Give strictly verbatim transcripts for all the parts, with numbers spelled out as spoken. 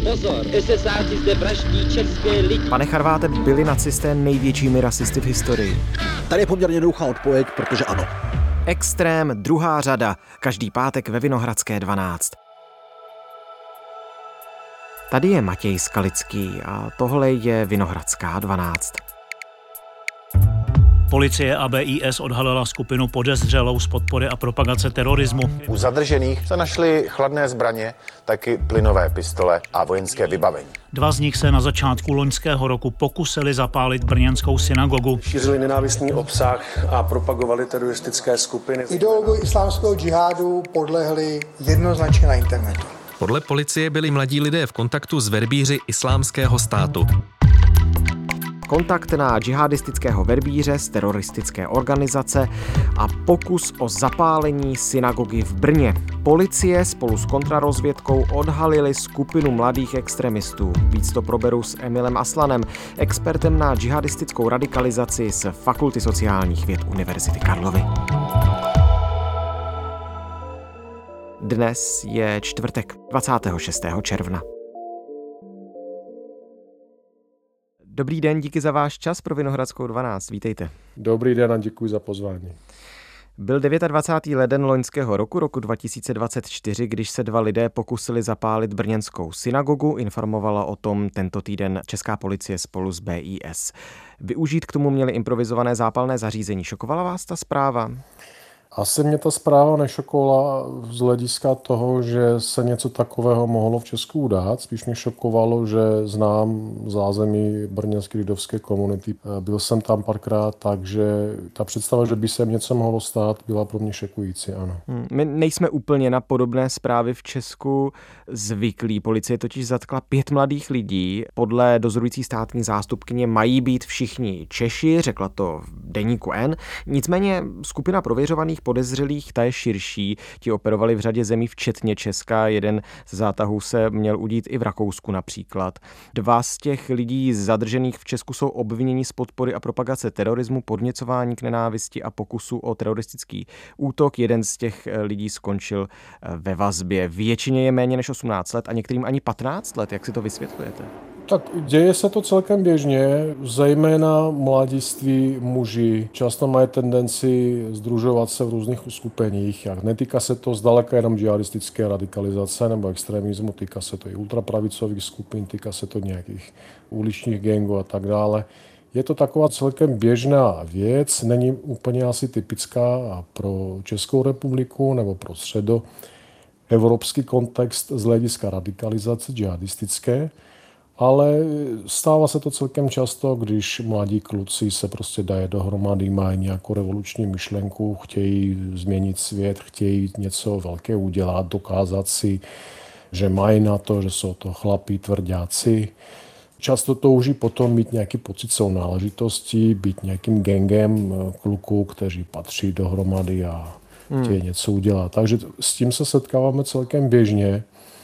Pozor, esesáci zde vraždí české lidi. Pane Charváte, byli nacisté největšími rasisty v historii? Tady je poměrně jednoduchá odpověď, protože ano. Extrém, druhá řada, každý pátek ve Vinohradské dvanáct. Tady je Matěj Skalický a tohle je Vinohradská dvanáct. Policie A B I S odhalila skupinu podezřelou z podpory a propagace terorismu. U zadržených se našly chladné zbraně, taky plynové pistole a vojenské vybavení. Dva z nich se na začátku loňského roku pokusili zapálit brněnskou synagogu. Šířili nenávistný obsah a propagovali teroristické skupiny. Ideologii islámského džihádu podlehli jednoznačně na internetu. Podle policie byli mladí lidé v kontaktu s verbíři Islámského státu. Kontakt na džihadistického verbíře z teroristické organizace a pokus o zapálení synagogy v Brně. Policie spolu s kontrarozvědkou odhalili skupinu mladých extremistů. Víc to proberu s Emilem Aslanem, expertem na džihadistickou radikalizaci z Fakulty sociálních věd Univerzity Karlovy. Dnes je čtvrtek, dvacátého šestého června. Dobrý den, díky za váš čas pro Vinohradskou dvanáct. Vítejte. Dobrý den a děkuji za pozvání. Byl dvacátého devátého leden loňského roku, roku dva tisíce dvacet čtyři, když se dva lidé pokusili zapálit brněnskou synagogu, informovala o tom tento týden česká policie spolu s B I S. Využít k tomu měli improvizované zápalné zařízení. Šokovala vás ta zpráva? Asi mě ta zpráva nešokovala z hlediska toho, že se něco takového mohlo v Česku udát. Spíš mě šokovalo, že znám zázemí brněnské židovské komunity. Byl jsem tam párkrát, takže ta představa, že by se něco mohlo stát, byla pro mě šokující, ano. Hmm, my nejsme úplně na podobné zprávy v Česku zvyklí. Policie totiž zatkla pět mladých lidí. Podle dozorující státní zástupkyně mají být všichni Češi, řekla to v deníku N. Nicméně skupina prověřovaných podezřelých, ta je širší. Ti operovali v řadě zemí, včetně Česka. Jeden z zátahů se měl udít i v Rakousku například. Dva z těch lidí zadržených v Česku jsou obviněni z podpory a propagace terorismu, podněcování k nenávisti a pokusu o teroristický útok. Jeden z těch lidí skončil ve vazbě. Většině je méně než osmnáct let a některým ani patnáct let. Jak si to vysvětlujete? Tak děje se to celkem běžně, zejména mladiství muži často mají tendenci sdružovat se v různých uskupeních. Netýká se to zdaleka jenom džihadistické radikalizace nebo extremismu, týká se to i ultrapravicových skupin, týká se to nějakých uličních gangů a tak dále. Je to taková celkem běžná věc, není úplně asi typická pro Českou republiku nebo pro středoevropský kontext z hlediska radikalizace džihadistické. Ale stává se to celkem často, když mladí kluci se prostě dají dohromady, mají nějakou revoluční myšlenku, chtějí změnit svět, chtějí něco velkého udělat, dokázat si, že mají na to, že jsou to chlapí, tvrďáci. Často touží potom mít nějaký pocit sounáležitosti, být nějakým gangem kluků, kteří patří dohromady a chtějí hmm. něco udělat. Takže s tím se setkáváme celkem běžně.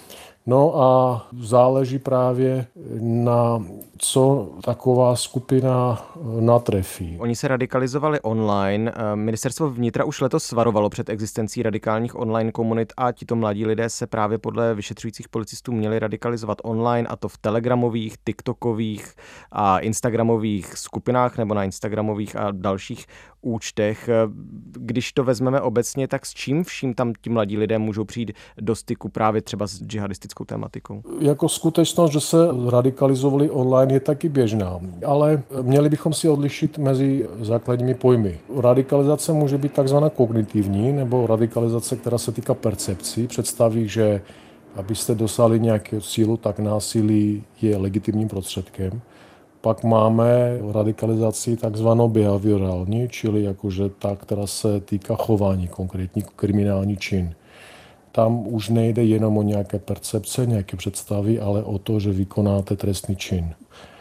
No a záleží právě na co taková skupina natrefí. Oni se radikalizovali online. Ministerstvo vnitra už letos varovalo před existencí radikálních online komunit a tito mladí lidé se právě podle vyšetřujících policistů měli radikalizovat online, a to v telegramových, tiktokových a instagramových skupinách nebo na instagramových a dalších účtech. Když to vezmeme obecně, tak s čím vším tam ti mladí lidé můžou přijít do styku právě třeba s džihadistickou tematikou? Jako skutečnost, že se radikalizovali online, je taky běžná, ale měli bychom si odlišit mezi základními pojmy. Radikalizace může být takzvaná kognitivní, nebo radikalizace, která se týká percepcí, představí, že abyste dosáhli nějakého cílu, tak násilí je legitimním prostředkem. Pak máme radikalizaci takzvanou behaviorální, čili jakože ta, která se týká chování, konkrétní kriminální čin. Tam už nejde jenom o nějaké percepce, nějaké představy, ale o to, že vykonáte trestný čin.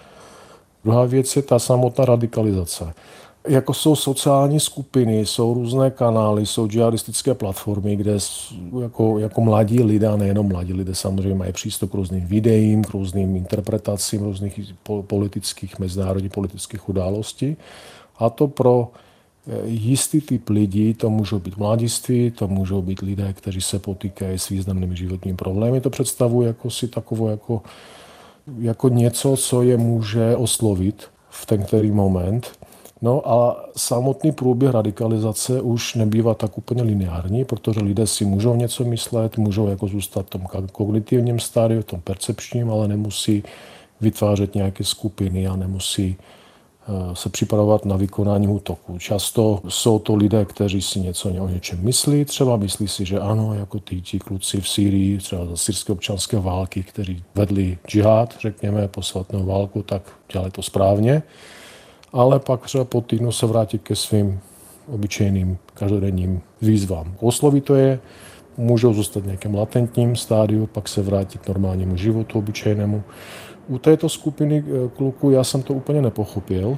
Druhá věc je ta samotná radikalizace. Jako jsou sociální skupiny, jsou různé kanály, jsou džihadistické platformy, kde jako, jako mladí lidé, nejenom mladí lidé, samozřejmě mají přístup k různým videím, k různým interpretacím různých politických, mezinárodních politických událostí. A to pro Jistý typ lidí, to můžou být mladiství, to můžou být lidé, kteří se potýkají s významnými životními problémy. To představuje jako si takovou jako, jako něco, co je může oslovit v ten který moment. No a samotný průběh radikalizace už nebývá tak úplně lineární, protože lidé si můžou něco myslet, můžou jako zůstat v tom kognitivním stádiu, v tom percepčním, ale nemusí vytvářet nějaké skupiny a nemusí se připravovat na vykonání útoku. Často jsou to lidé, kteří si něco o něčem myslí, třeba myslí si, že ano, jako ty, ti kluci v Sýrii, třeba za syrské občanské války, kteří vedli džihad, řekněme, posvatnou válku, tak dělali to správně. Ale pak třeba po týdnu se vrátí ke svým obyčejným každodenním výzvám. Osloví to je, můžou zůstat v nějakém latentním stádiu, pak se vrátit k normálnímu životu obyčejnému. U této skupiny kluků já jsem to úplně nepochopil.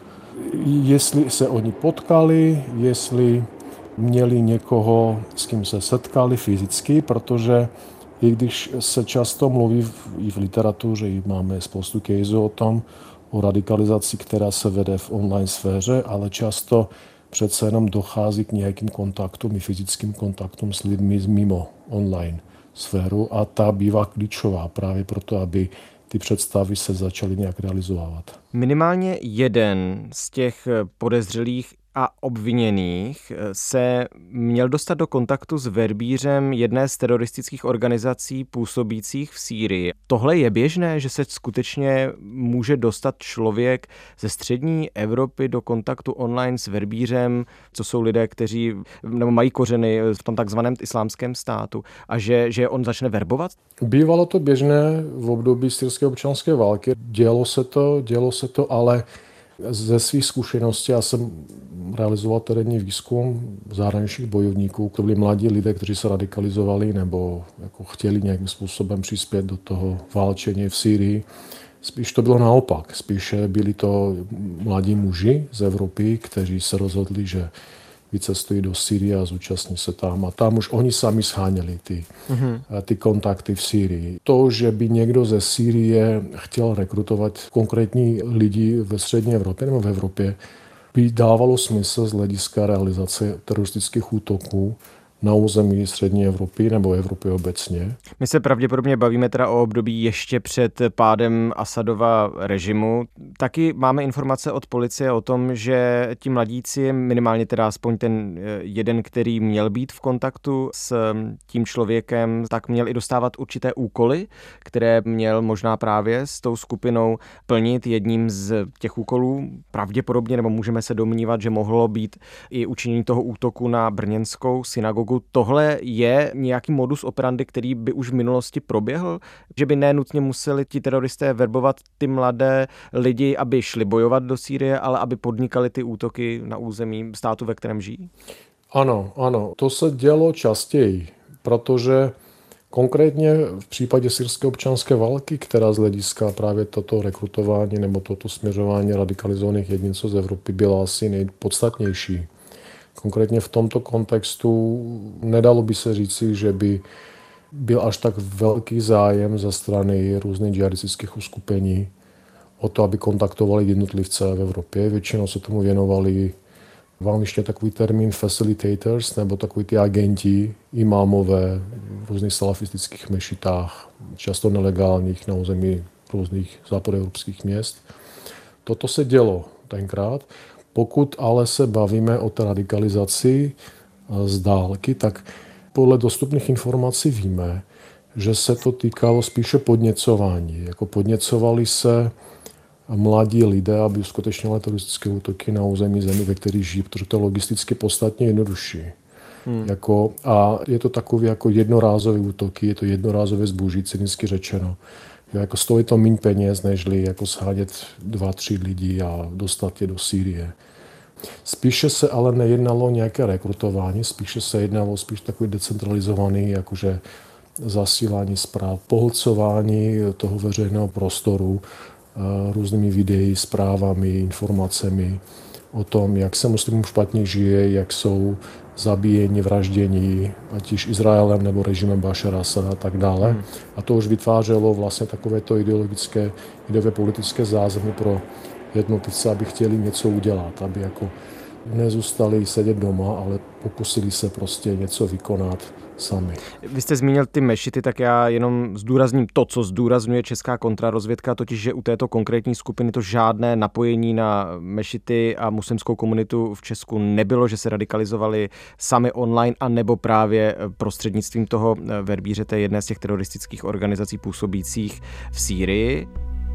Jestli se oni potkali, jestli měli někoho, s kým se setkali fyzicky, protože i když se často mluví i v literatuře, i máme spoustu caseů o tom, o radikalizaci, která se vede v online sféře, ale často přece jenom dochází k nějakým kontaktům i fyzickým kontaktům s lidmi mimo online sféru a ta bývá klíčová právě proto, aby ty představy se začaly nějak realizovat. Minimálně jeden z těch podezřelých a obviněných se měl dostat do kontaktu s verbířem jedné z teroristických organizací působících v Sýrii. Tohle je běžné, že se skutečně může dostat člověk ze střední Evropy do kontaktu online s verbířem, co jsou lidé, kteří nebo mají kořeny v tom takzvaném islámském státu, a že, že on začne verbovat? Bývalo to běžné v období syrské občanské války. Dělo se to, dělo se to, ale ze svých zkušeností, já jsem realizoval terénní výzkum zahraničních bojovníků, to byli mladí lidé, kteří se radikalizovali nebo jako chtěli nějakým způsobem přispět do toho válčení v Sýrii. Spíš to bylo naopak. Spíše byli to mladí muži z Evropy, kteří se rozhodli, že vycestují do Sýrie a zúčastní se tam. A tam už oni sami sháněli ty, mm-hmm. ty kontakty v Sýrii. To, že by někdo ze Sýrie chtěl rekrutovat konkrétní lidi ve střední Evropě nebo v Evropě, by dávalo smysl z hlediska realizace teroristických útoků na území střední Evropy nebo Evropy obecně. My se pravděpodobně bavíme teda o období ještě před pádem Asadova režimu. Taky máme informace od policie o tom, že ti mladíci, minimálně teda aspoň ten jeden, který měl být v kontaktu s tím člověkem, tak měl i dostávat určité úkoly, které měl možná právě s tou skupinou plnit. Jedním z těch úkolů pravděpodobně, nebo můžeme se domnívat, že mohlo být i učinění toho útoku na brněnskou synagogu. Tohle je nějaký modus operandi, který by už v minulosti proběhl? Že by nenutně museli ti teroristé verbovat ty mladé lidi, aby šli bojovat do Sýrie, ale aby podnikali ty útoky na území státu, ve kterém žijí? Ano, ano. To se dělo častěji, protože konkrétně v případě syrské občanské války, která z hlediska právě toto rekrutování nebo toto směřování radikalizovaných jedinců z Evropy byla asi nejpodstatnější. Konkrétně v tomto kontextu nedalo by se říci, že by byl až tak velký zájem ze strany různých džihadistických uskupení o to, aby kontaktovali jednotlivce v Evropě. Většinou se tomu věnovali, vám ještě takový termín facilitators, nebo takový ty agenti, imámové v různých salafistických mešitách, často nelegálních na území různých západoevropských měst. Toto se dělo tenkrát. Pokud ale se bavíme o té radikalizaci z dálky, tak podle dostupných informací víme, že se to týkalo spíše podněcování. Jako podněcovali se mladí lidé, aby uskutečňovali teroristické útoky na území zemí, ve kterých žijí, protože to je logisticky podstatně jednodušší. Hmm. Jako, a je to takový jako jednorázové útoky, je to jednorázové zboží, cynicky řečeno. Jako stojí to méně peněz, nežli jako shádět dva, tři lidi a dostat je do Sýrie. Spíše se ale nejednalo nějaké rekrutování, spíše se jednalo spíš takový decentralizovaný, jakože zasílání zpráv, pohlcování toho veřejného prostoru různými videí, zprávami, informacemi o tom, jak se muslimům špatně žije, jak jsou zabíjeni, vraždění, ať již Izraelem nebo režimem Bašara Asada a tak dále. Hmm. A to už vytvářelo vlastně takovéto ideologické, ideové politické zázemí pro jednotlivce, aby chtěli něco udělat, aby jako nezůstali sedět doma, ale pokusili se prostě něco vykonat sami. Vy jste zmínil ty mešity, tak já jenom zdůrazním to, co zdůrazňuje česká kontrarozvědka, totiž, že u této konkrétní skupiny to žádné napojení na mešity a muslimskou komunitu v Česku nebylo, že se radikalizovali sami online a nebo právě prostřednictvím toho verbíře, té jedné z těch teroristických organizací působících v Sýrii.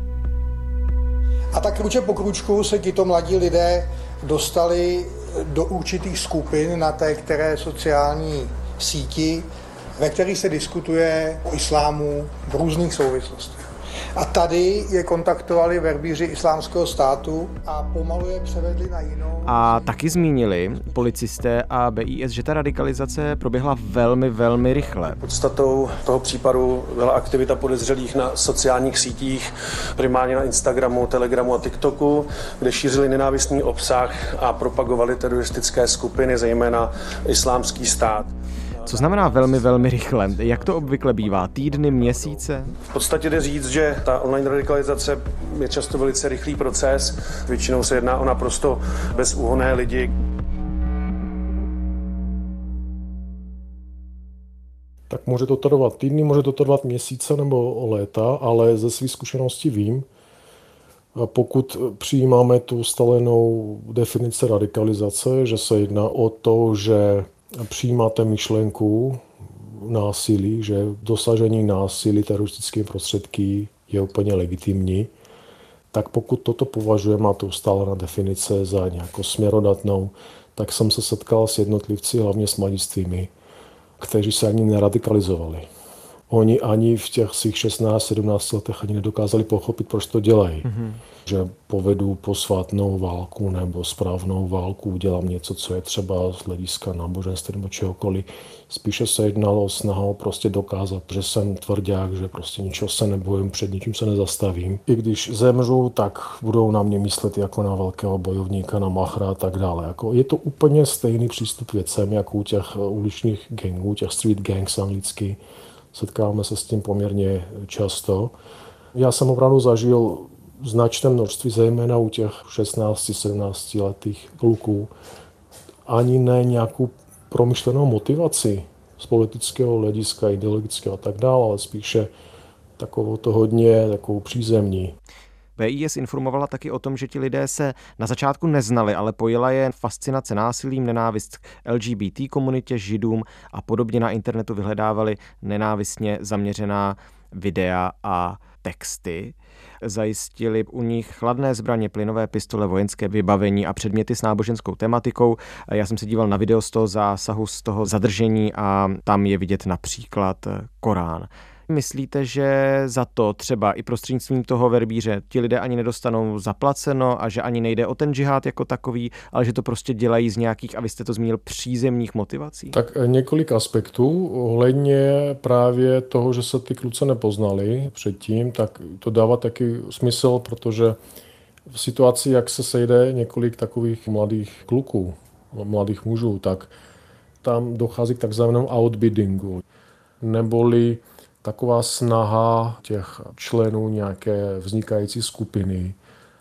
A tak kruček po kručku se tito mladí lidé dostali do určitých skupin na té které sociální síti, ve kterých se diskutuje o islámu v různých souvislostech. A tady je kontaktovali verbíři Islámského státu a pomalu je převedli na jinou. A taky zmínili policisté a B I S, že ta radikalizace proběhla velmi, velmi rychle. Podstatou toho případu byla aktivita podezřelých na sociálních sítích, primárně na Instagramu, Telegramu a TikToku, kde šířili nenávistný obsah a propagovali teroristické skupiny, zejména Islámský stát. Co znamená velmi, velmi rychle? Jak to obvykle bývá? Týdny, měsíce? V podstatě jde říct, že ta online radikalizace je často velice rychlý proces. Většinou se jedná o naprosto bezúhonné lidi. Tak může to trvat týdny, může to trvat měsíce nebo léta, ale ze svých zkušeností vím, pokud přijímáme tu stalenou definici radikalizace, že se jedná o to, že přijímáte myšlenku násilí, že dosažení násilí teroristickými prostředky je úplně legitimní, tak pokud toto považujeme a to ustálená definice za nějakou směrodatnou, tak jsem se setkal s jednotlivci, hlavně s mladistvými, kteří se ani neradikalizovali. Oni ani v těch svých šestnáct sedmnáct letech ani nedokázali pochopit, proč to dělají. Mm-hmm. Že povedu posvátnou válku nebo správnou válku, udělám něco, co je třeba z hlediska náboženství nebo čehokoliv. Spíše se jednalo o snahu prostě dokázat, že jsem tvrdák, že prostě ničeho se nebojím, před ničím se nezastavím. I když zemřu, tak budou na mě myslet jako na velkého bojovníka, na machra a tak dále. Jako je to úplně stejný přístup věcem, jako u těch uličních gangů, těch street gangs anglicky. Setkáváme se s tím poměrně často. Já jsem opravdu zažil značné množství, zejména u těch šestnáct sedmnáct letých kluků, ani ne nějakou promyšlenou motivaci z politického hlediska, ideologického a tak dále, ale spíše takovou to hodně takovou přízemní. B I S informovala taky o tom, že ti lidé se na začátku neznali, ale pojila je fascinace násilím, nenávist k L G B T komunitě, židům a podobně. Na internetu vyhledávali nenávistně zaměřená videa a texty. Zajistili u nich chladné zbraně, plynové pistole, vojenské vybavení a předměty s náboženskou tematikou. Já jsem se díval na video z toho zásahu, z toho zadržení a tam je vidět například Korán. Myslíte, že za to třeba i prostřednictvím toho verbíře ti lidé ani nedostanou zaplaceno a že ani nejde o ten džihad jako takový, ale že to prostě dělají z nějakých, a vy jste to zmínil, přízemních motivací? Tak několik aspektů. Ohledně právě toho, že se ty kluci nepoznali předtím, tak to dává taky smysl, protože v situaci, jak se sejde několik takových mladých kluků, mladých mužů, tak tam dochází k takzvanému outbiddingu, neboli taková snaha těch členů nějaké vznikající skupiny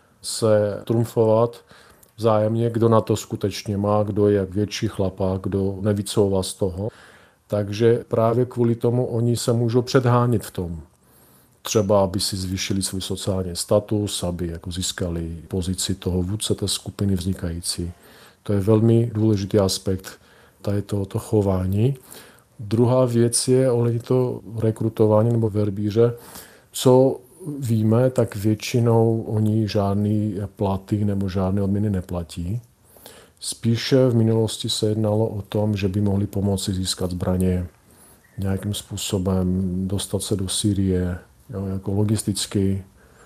se trumfovat vzájemně, kdo na to skutečně má, kdo je větší chlapa, kdo nevycouvá z toho. Takže právě kvůli tomu oni se můžou předhánět v tom. Třeba, aby si zvýšili svůj sociální status, aby jako získali pozici toho vůdce té skupiny vznikající. To je velmi důležitý aspekt tady tohoto chování. Druhá věc je ohledně to rekrutování nebo verbíře. Co víme, tak většinou oni žádný platy nebo žádné odměny neplatí. Spíše v minulosti se jednalo o tom, že by mohli pomoci získat zbraně nějakým způsobem, dostat se do Sýrie, jo, jako logisticky,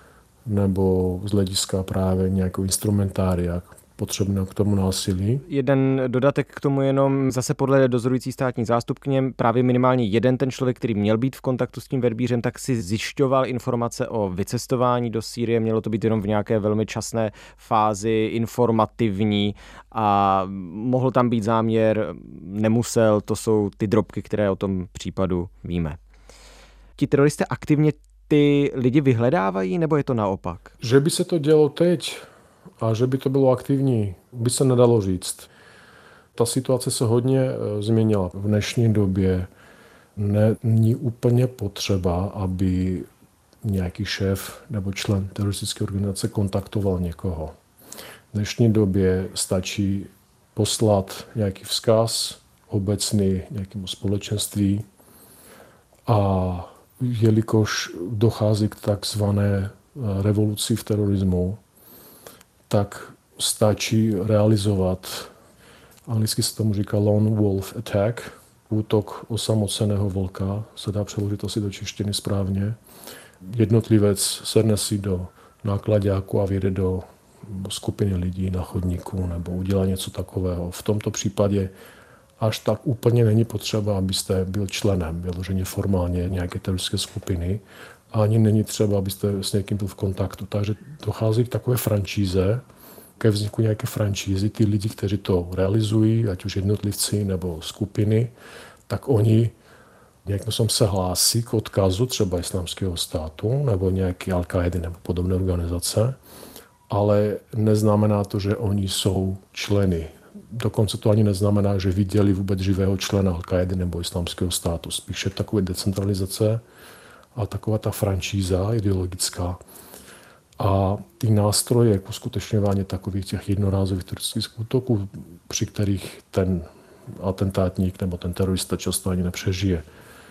nebo z hlediska právě nějakého instrumentária potřebného k tomu násilí. Jeden dodatek k tomu jenom, zase podle dozorující státní zástupkyně, právě minimálně jeden ten člověk, který měl být v kontaktu s tím verbířem, tak si zjišťoval informace o vycestování do Sýrie, mělo to být jenom v nějaké velmi časné fázi, informativní a mohl tam být záměr, nemusel, to jsou ty drobky, které o tom případu víme. Ti teroristé aktivně ty lidi vyhledávají, nebo je to naopak? Že by se to dělo teď, A že by to bylo aktivní, by se nedalo říct. Ta situace se hodně změnila. V dnešní době není úplně potřeba, aby nějaký šéf nebo člen teroristické organizace kontaktoval někoho. V dnešní době stačí poslat nějaký vzkaz obecný nějakému společenství a jelikož dochází k takzvané revoluci v terorismu, tak stačí realizovat, anglicky se tomu říká lone wolf attack, útok osamoceného vlka, se dá přeložit asi do češtiny správně. Jednotlivec sedne si do náklaďáku a vyjede do skupiny lidí na chodníku nebo udělá něco takového. V tomto případě až tak úplně není potřeba, abyste byl členem, vyloženě formálně nějaké teroristické skupiny. A ani není třeba, abyste s někým byl v kontaktu. Takže dochází k takové franšíze, ke vzniku nějaké franšízy. Ty lidi, kteří to realizují, ať už jednotlivci nebo skupiny, tak oni nějakým způsobem se hlásí k odkazu třeba Islámského státu nebo nějaké Al-Kaidy nebo podobné organizace, ale neznamená to, že oni jsou členy. Dokonce to ani neznamená, že viděli vůbec živého člena Al-Kaidy nebo Islámského státu. Spíše takové decentralizace a taková ta franšíza ideologická. A ty nástroje k uskutečňování takových těch jednorázových teroristických útoků, při kterých ten atentátník nebo ten terorista často ani nepřežije,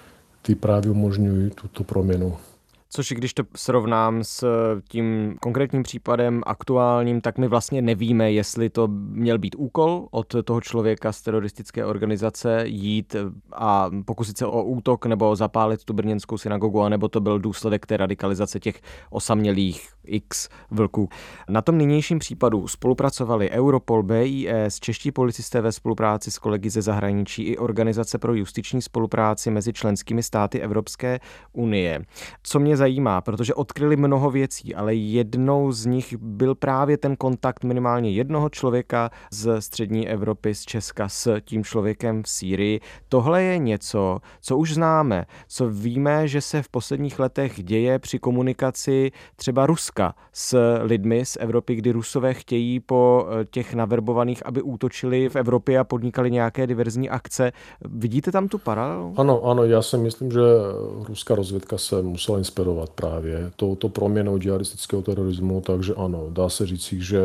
ty právě umožňují tuto proměnu. Což i když to srovnám s tím konkrétním případem aktuálním, tak my vlastně nevíme, jestli to měl být úkol od toho člověka z teroristické organizace jít a pokusit se o útok nebo zapálit tu brněnskou synagogu, anebo to byl důsledek té radikalizace těch osamělých X vlků. Na tom nynějším případu spolupracovali Europol, B I S, čeští policisté ve spolupráci s kolegy ze zahraničí i Organizace pro justiční spolupráci mezi členskými státy Evropské unie. Co mě zajímá, protože odkryli mnoho věcí, ale jednou z nich byl právě ten kontakt minimálně jednoho člověka z střední Evropy, z Česka, s tím člověkem v Sýrii. Tohle je něco, co už známe, co víme, že se v posledních letech děje při komunikaci třeba Ruska s lidmi z Evropy, kdy Rusové chtějí po těch naverbovaných, aby útočili v Evropě a podnikali nějaké diverzní akce. Vidíte tam tu paralelu? Ano, ano, já si myslím, že ruská rozvědka se musela inspirovat právě touto proměnou džihadistického terorismu, takže ano, dá se říct, že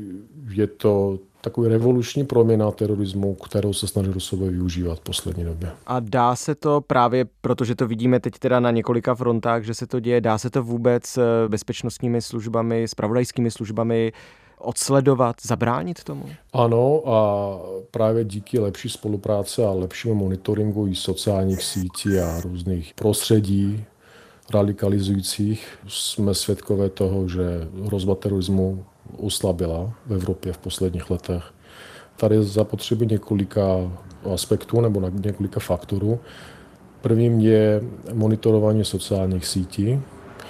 je to takový revoluční proměna terorismu, kterou se snaží Rusové využívat v poslední době. A dá se to právě, protože to vidíme teď teda na několika frontách, že se to děje, dá se to vůbec bezpečnostními službami, zpravodajskými službami odsledovat, zabránit tomu? Ano, a právě díky lepší spolupráci a lepšímu monitoringu i sociálních sítí a různých prostředí radikalizujících jsme svědkové toho, že hrozba terorismu oslabila v Evropě v posledních letech. Tady je zapotřebí několika aspektů nebo několika faktorů. Prvním je monitorování sociálních sítí.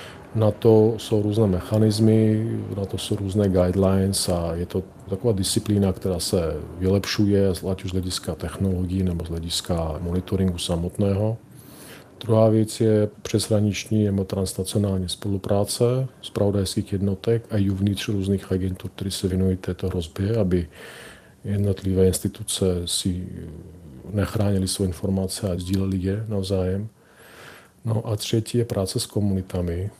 Na to jsou různé mechanismy, na to jsou různé guidelines a je to taková disciplína, která se vylepšuje, ať už z hlediska technologií nebo z hlediska monitoringu samotného. Druhá věc je přeshraniční nebo transnacionální spolupráce zpravodajských jednotek a i uvnitř různých agentur, které se věnují této hrozbě, aby jednotlivé instituce si nechránily své informace a sdíleli je navzájem. No a třetí je práce s komunitami,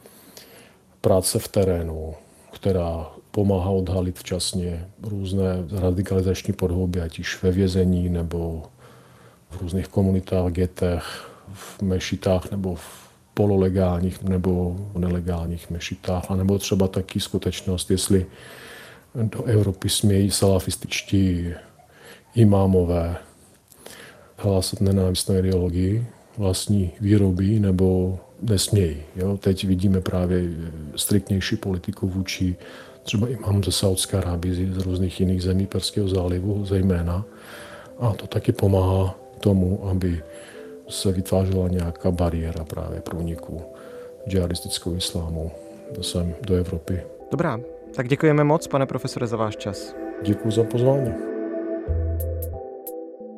práce v terénu, která pomáhá odhalit včasně různé radikalizační podhoby, ať již ve vězení nebo v různých komunitách, getech, v mešitách nebo v pololegálních nebo nelegálních mešitách, anebo třeba taky skutečnost, jestli do Evropy smějí salafističtí imámové hlásat nenávistnou ideologii vlastní výroby nebo nesmějí. Jo? Teď vidíme právě striktnější politiku vůči třeba imám ze Saúdské Arábie, z různých jiných zemí Perského zálivu zejména. A to taky pomáhá tomu, aby se vytvářela nějaká bariéra právě průniku džihadistického islámu sem do Evropy. Dobrá, tak děkujeme moc, pane profesore, za váš čas. Děkuji za pozvání.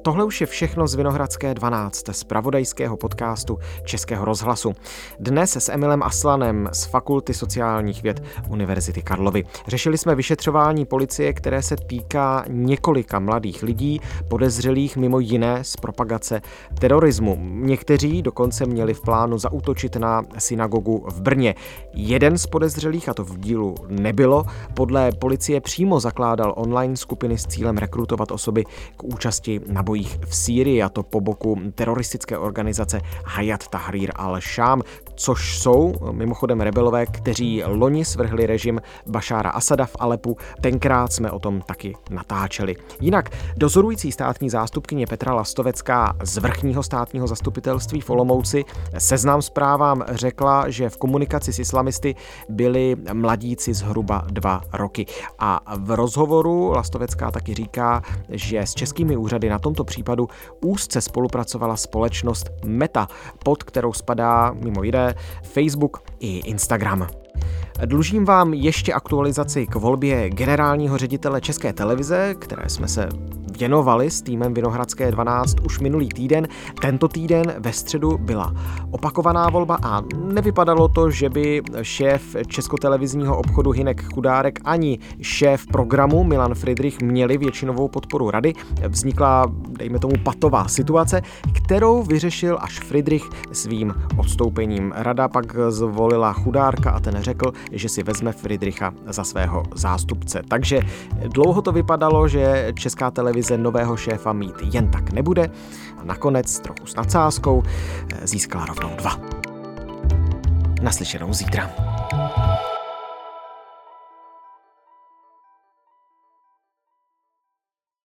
tohle už je všechno z Vinohradské dvanáct, z zpravodajského podcastu Českého rozhlasu. Dnes s Emilem Aslanem z Fakulty sociálních věd Univerzity Karlovy. Řešili jsme vyšetřování policie, které se týká několika mladých lidí, podezřelých mimo jiné z propagace terorismu. Někteří dokonce měli v plánu zaútočit na synagogu v Brně. Jeden z podezřelých, a to v dílu nebylo, podle policie přímo zakládal online skupiny s cílem rekrutovat osoby k účasti na bojích v Sýrii, a to po boku teroristické organizace Hayat Tahrir al-Sham, což jsou mimochodem rebelové, kteří loni svrhli režim Bašára Asada v Alepu. Tenkrát jsme o tom taky natáčeli. Jinak dozorující státní zástupkyně Petra Lastovecká z vrchního státního zastupitelství v Olomouci Seznam Zprávám řekla, že v komunikaci s islamisty byli mladíci zhruba dva roky. A v rozhovoru Lastovecká taky říká, že s českými úřady na tomto případu úzce spolupracovala společnost Meta, pod kterou spadá mimo jiné Facebook i Instagram. Dlužím vám ještě aktualizaci k volbě generálního ředitele České televize, které jsme se věnovali s týmem Vinohradské dvanáct už minulý týden. Tento týden ve středu byla opakovaná volba a nevypadalo to, že by šéf českotelevizního obchodu Hynek Chudárek ani šéf programu Milan Fridrich měli většinovou podporu rady. Vznikla, dejme tomu, patová situace, kterou vyřešil až Fridrich svým odstoupením. Rada pak zvolila Chudárka a ten řekl, že si vezme Fridricha za svého zástupce. Takže dlouho to vypadalo, že Česká televize nového šéfa mít jen tak nebude a nakonec trochu s nadsázkou získala rovnou dva. Naslyšenou zítra.